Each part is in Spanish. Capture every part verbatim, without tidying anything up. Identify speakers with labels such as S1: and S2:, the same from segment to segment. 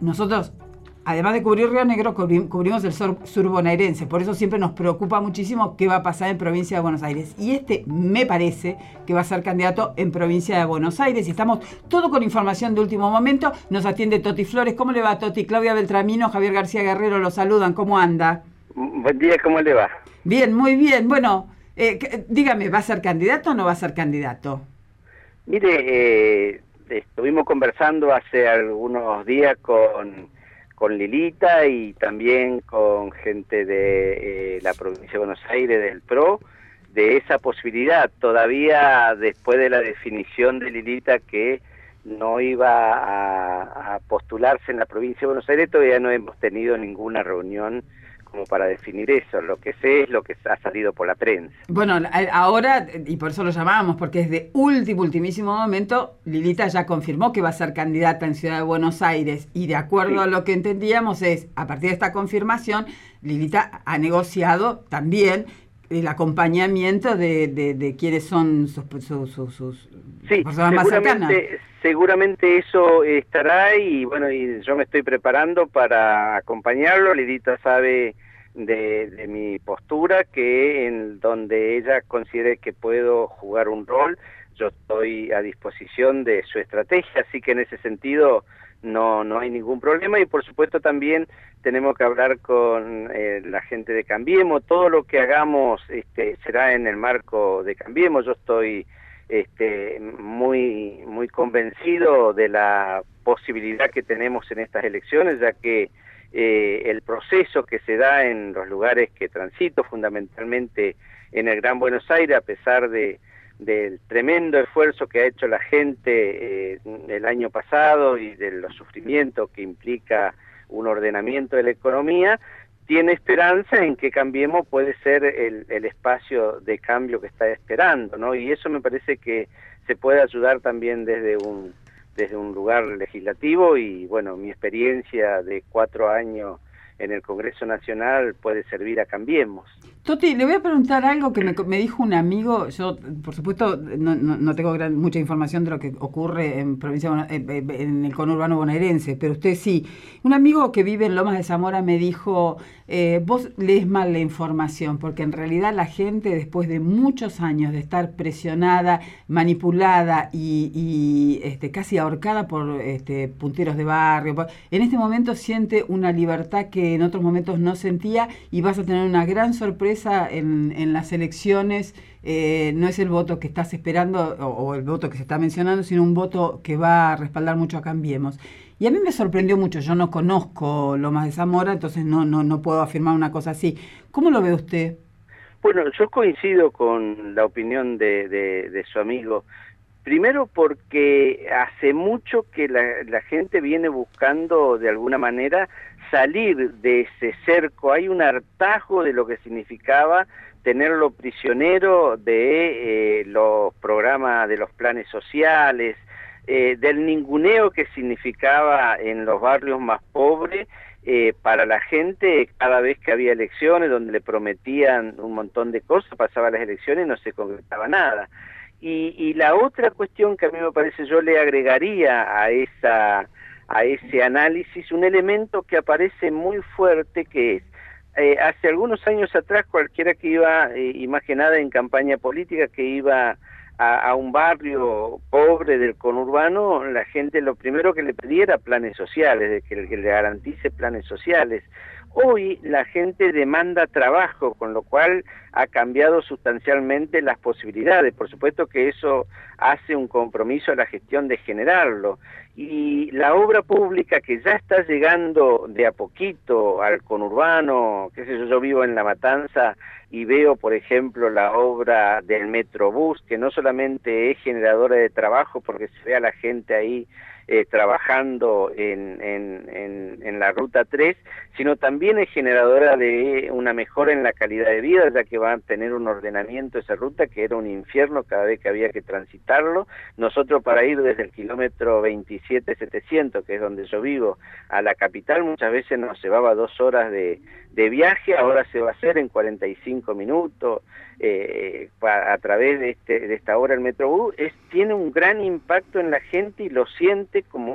S1: nosotros, además de cubrir Río Negro, cubri- cubrimos el sur, sur bonaerense. Por eso siempre nos preocupa muchísimo qué va a pasar en provincia de Buenos Aires. Y este me parece que va a ser candidato en provincia de Buenos Aires. Y estamos todo con información de último momento. Nos atiende Toti Flores. ¿Cómo le va, Toti? Claudia Beltramino, Javier García Guerrero lo saludan. ¿Cómo anda?
S2: Buen día, ¿cómo le va?
S1: Bien, muy bien. Bueno, eh, dígame, ¿va a ser candidato o no va a ser candidato?
S2: Mire, eh, estuvimos conversando hace algunos días con... con Lilita y también con gente de eh, la provincia de Buenos Aires, del P R O, de esa posibilidad. Todavía después de la definición de Lilita que no iba a, a postularse en la provincia de Buenos Aires, todavía no hemos tenido ninguna reunión como para definir eso. Lo que sé es lo que ha salido por la prensa.
S1: Bueno, ahora, y por eso lo llamábamos, porque es de último, ultimísimo momento, Lilita ya confirmó que va a ser candidata en Ciudad de Buenos Aires, y de acuerdo sí. a lo que entendíamos es, a partir de esta confirmación, Lilita ha negociado también el acompañamiento de, de, de quienes son sus, sus, sus, sus
S2: sí,
S1: personas más cercanas.
S2: Seguramente eso estará, y bueno, y yo me estoy preparando para acompañarlo. Lilita sabe de, de mi postura, que en donde ella considere que puedo jugar un rol, yo estoy a disposición de su estrategia, así que en ese sentido no no hay ningún problema. Y por supuesto también tenemos que hablar con eh, la gente de Cambiemos. Todo lo que hagamos este, será en el marco de Cambiemos. Yo estoy este, muy muy convencido de la posibilidad que tenemos en estas elecciones, ya que eh, el proceso que se da en los lugares que transito, fundamentalmente en el Gran Buenos Aires, a pesar de del tremendo esfuerzo que ha hecho la gente eh, el año pasado y de los sufrimientos que implica un ordenamiento de la economía, tiene esperanza en que Cambiemos puede ser el, el espacio de cambio que está esperando, ¿no? Y eso me parece que se puede ayudar también desde un desde un lugar legislativo, y bueno, mi experiencia de cuatro años en el Congreso Nacional puede servir a Cambiemos.
S1: Toti, le voy a preguntar algo que me, me dijo un amigo. Yo, por supuesto, no, no, no tengo gran, mucha información de lo que ocurre en provincia en el conurbano bonaerense, pero usted sí. Un amigo que vive en Lomas de Zamora me dijo, eh, vos lees mal la información, porque en realidad la gente, después de muchos años de estar presionada, manipulada y, y este, casi ahorcada por este, punteros de barrio, en este momento siente una libertad que en otros momentos no sentía, y vas a tener una gran sorpresa En, en las elecciones. Eh, no es el voto que estás esperando o, o el voto que se está mencionando, sino un voto que va a respaldar mucho a Cambiemos. Y a mí me sorprendió mucho. Yo no conozco Lomas de Zamora, entonces no no no puedo afirmar una cosa así. ¿Cómo lo ve usted?
S2: Bueno, yo coincido con la opinión de, de, de su amigo. Primero porque hace mucho que la, la gente viene buscando de alguna manera salir de ese cerco. Hay un hartazgo de lo que significaba tenerlo prisionero de eh, los programas, de los planes sociales, eh, del ninguneo que significaba en los barrios más pobres eh, para la gente cada vez que había elecciones, donde le prometían un montón de cosas, pasaban las elecciones y no se concretaba nada. Y, y la otra cuestión que a mí me parece, yo le agregaría a esa a ese análisis un elemento que aparece muy fuerte, que es, eh, hace algunos años atrás, cualquiera que iba, eh, imaginada en campaña política, que iba a, a un barrio pobre del conurbano, la gente lo primero que le pedía era planes sociales, de que, que le garantice planes sociales. Hoy la gente demanda trabajo, con lo cual ha cambiado sustancialmente las posibilidades. Por supuesto que eso hace un compromiso a la gestión de generarlo. Y la obra pública que ya está llegando de a poquito al conurbano, qué sé yo, yo vivo en La Matanza y veo, por ejemplo, la obra del Metrobús, que no solamente es generadora de trabajo porque se ve a la gente ahí eh, trabajando en, en, en, en la Ruta tres, sino también es generadora de una mejora en la calidad de vida, ya que va a tener un ordenamiento esa ruta que era un infierno cada vez que había que transitarlo. Nosotros, para ir desde el kilómetro veintisiete setecientos, que es donde yo vivo, a la capital, muchas veces nos llevaba dos horas de, de viaje, ahora se va a hacer en cuarenta y cinco minutos, eh, a, a través de, este, de esta obra el Metrobús. Es, tiene un gran impacto en la gente y lo siente como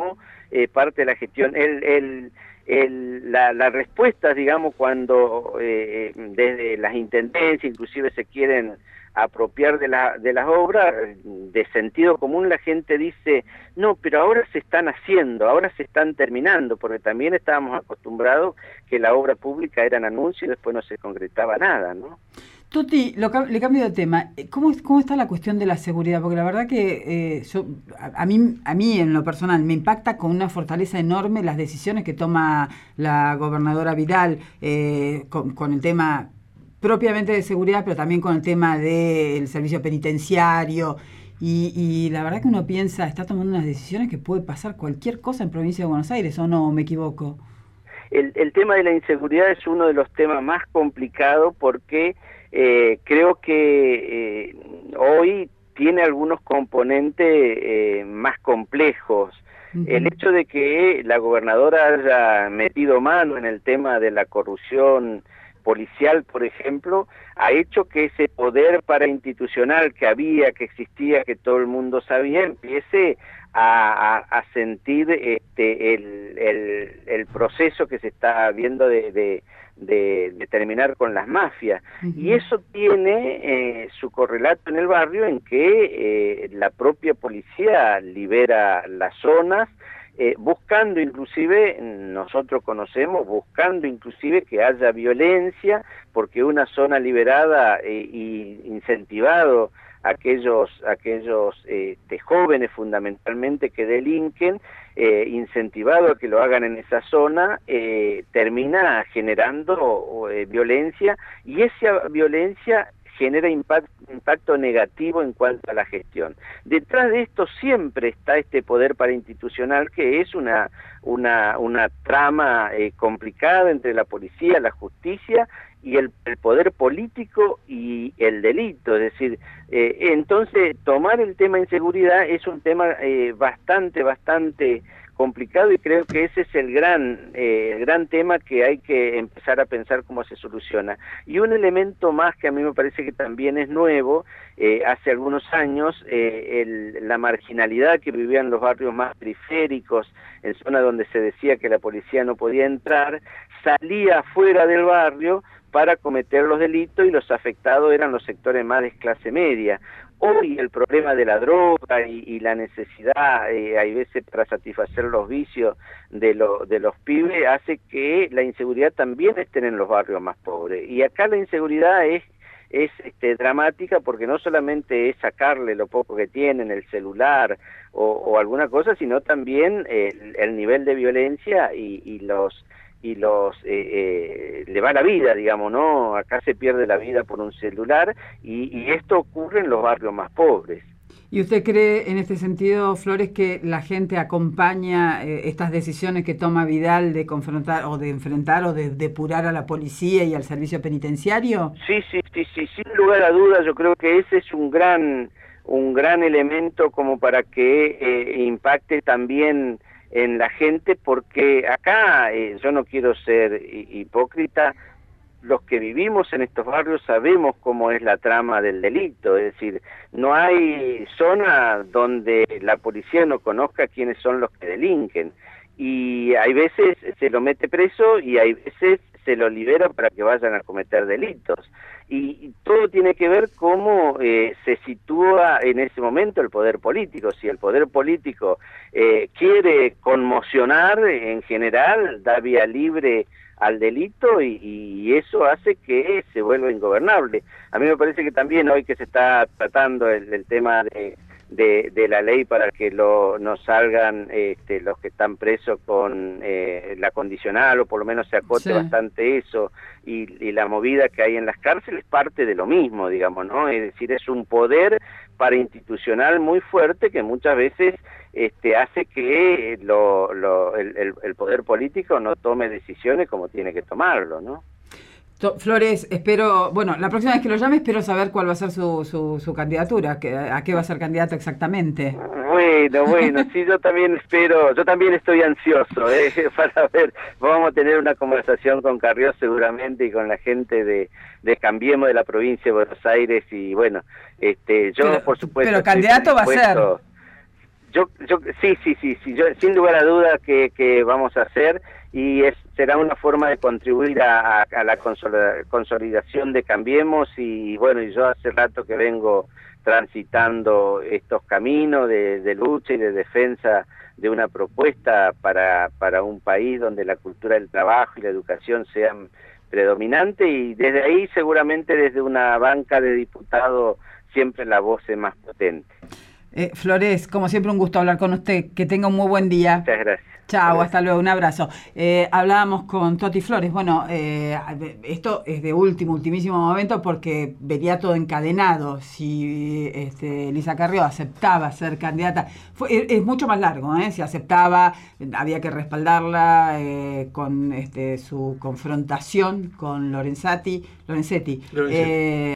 S2: eh, parte de la gestión. El, el, el, la, la respuesta, digamos, cuando eh, desde las intendencias inclusive se quieren apropiar de, la, de las obras, de sentido común la gente dice, no, pero ahora se están haciendo, ahora se están terminando, porque también estábamos acostumbrados que la obra pública eran anuncios y después no se concretaba nada, ¿no?
S1: Tuti, lo, le cambio de tema. ¿Cómo, ¿Cómo está la cuestión de la seguridad? Porque la verdad que eh, yo, a, a, mí, a mí en lo personal me impacta con una fortaleza enorme las decisiones que toma la gobernadora Vidal eh, con, con el tema propiamente de seguridad, pero también con el tema del servicio penitenciario. Y, y la verdad que uno piensa, está tomando unas decisiones que puede pasar cualquier cosa en Provincia de Buenos Aires, ¿o no? ¿Me equivoco?
S2: El, el tema de la inseguridad es uno de los temas más complicados porque eh, creo que eh, hoy tiene algunos componentes eh, más complejos. Uh-huh. El hecho de que la gobernadora haya metido mano en el tema de la corrupción policial, por ejemplo, ha hecho que ese poder parainstitucional que había, que existía, que todo el mundo sabía, empiece a, a, a sentir este, el, el, el proceso que se está viendo de, de, de, de terminar con las mafias. Uh-huh. Y eso tiene eh, su correlato en el barrio en que eh, la propia policía libera las zonas, Eh, buscando inclusive, nosotros conocemos, buscando inclusive que haya violencia, porque una zona liberada eh, y incentivado a aquellos, aquellos eh, de jóvenes fundamentalmente que delinquen, eh, incentivado a que lo hagan en esa zona, eh, termina generando eh, violencia, y esa violencia genera impact, impacto negativo en cuanto a la gestión. Detrás de esto siempre está este poder parainstitucional que es una, una, una trama eh, complicada entre la policía, la justicia y el, el poder político y el delito. Es decir, eh, entonces tomar el tema inseguridad es un tema eh, bastante, bastante complicado, y creo que ese es el gran, eh, el gran tema que hay que empezar a pensar cómo se soluciona. Y un elemento más que a mí me parece que también es nuevo, eh, hace algunos años eh, el, la marginalidad que vivía en los barrios más periféricos, en zonas donde se decía que la policía no podía entrar, salía fuera del barrio para cometer los delitos, y los afectados eran los sectores más de clase media. Hoy el problema de la droga y, y la necesidad, eh, hay veces para satisfacer los vicios de, lo, de los pibes, hace que la inseguridad también esté en los barrios más pobres. Y acá la inseguridad es, es este, dramática, porque no solamente es sacarle lo poco que tienen, el celular o, o alguna cosa, sino también el, el nivel de violencia y, y los... y los eh, eh, le va la vida, digamos, ¿no? Acá se pierde la vida por un celular, y, y esto ocurre en los barrios más pobres.
S1: ¿Y usted cree en este sentido, Flores, que la gente acompaña eh, estas decisiones que toma Vidal de confrontar o de enfrentar o de depurar a la policía y al servicio penitenciario?
S2: Sí, sí, sí, sí, sin lugar a dudas, yo creo que ese es un gran, un gran elemento como para que eh, impacte también en la gente, porque acá, eh, yo no quiero ser hipócrita, los que vivimos en estos barrios sabemos cómo es la trama del delito, es decir, no hay zona donde la policía no conozca quiénes son los que delinquen, y hay veces se lo mete preso y hay veces se lo libera para que vayan a cometer delitos. Y, y todo tiene que ver cómo eh, se sitúa en ese momento el poder político. Si el poder político eh, quiere conmocionar en general, da vía libre al delito, y, y eso hace que se vuelva ingobernable. A mí me parece que también hoy que se está tratando el, el tema de... De, de la ley para que lo, no salgan este, los que están presos con eh, la condicional, o por lo menos se acote sí. bastante eso, y, y la movida que hay en las cárceles parte de lo mismo, digamos, ¿no? Es decir, es un poder parainstitucional muy fuerte que muchas veces este, hace que lo, lo, el, el, el poder político no tome decisiones como tiene que tomarlo, ¿no?
S1: Flores, espero, bueno, la próxima vez que lo llame espero saber cuál va a ser su, su, su candidatura, que, a qué va a ser candidato exactamente.
S2: Bueno, bueno, sí, yo también espero, yo también estoy ansioso eh, para ver, vamos a tener una conversación con Carrió seguramente y con la gente de, de Cambiemos de la provincia de Buenos Aires, y bueno, este, yo
S1: pero,
S2: por supuesto...
S1: Pero candidato va a ser...
S2: Yo, yo, sí, sí, sí, sí, yo, sin lugar a duda que, que vamos a hacer, y es, será una forma de contribuir a, a, a la consolidación de Cambiemos. Y bueno, y yo hace rato que vengo transitando estos caminos de, de lucha y de defensa de una propuesta para, para un país donde la cultura del trabajo y la educación sean predominantes, y desde ahí seguramente desde una banca de diputados siempre la voz es más potente.
S1: Eh, Flores, como siempre un gusto hablar con usted, que tenga un muy buen día.
S2: Muchas gracias.
S1: Chao, hasta luego, un abrazo. Eh, hablábamos con Toti Flores. Bueno, eh, esto es de último, ultimísimo momento porque venía todo encadenado. Si este, Elisa Carrió aceptaba ser candidata, fue, es, es mucho más largo, ¿eh? Si aceptaba, había que respaldarla eh, con este, su confrontación con Lorenzetti. Lorenzetti. Lorenzetti. Eh,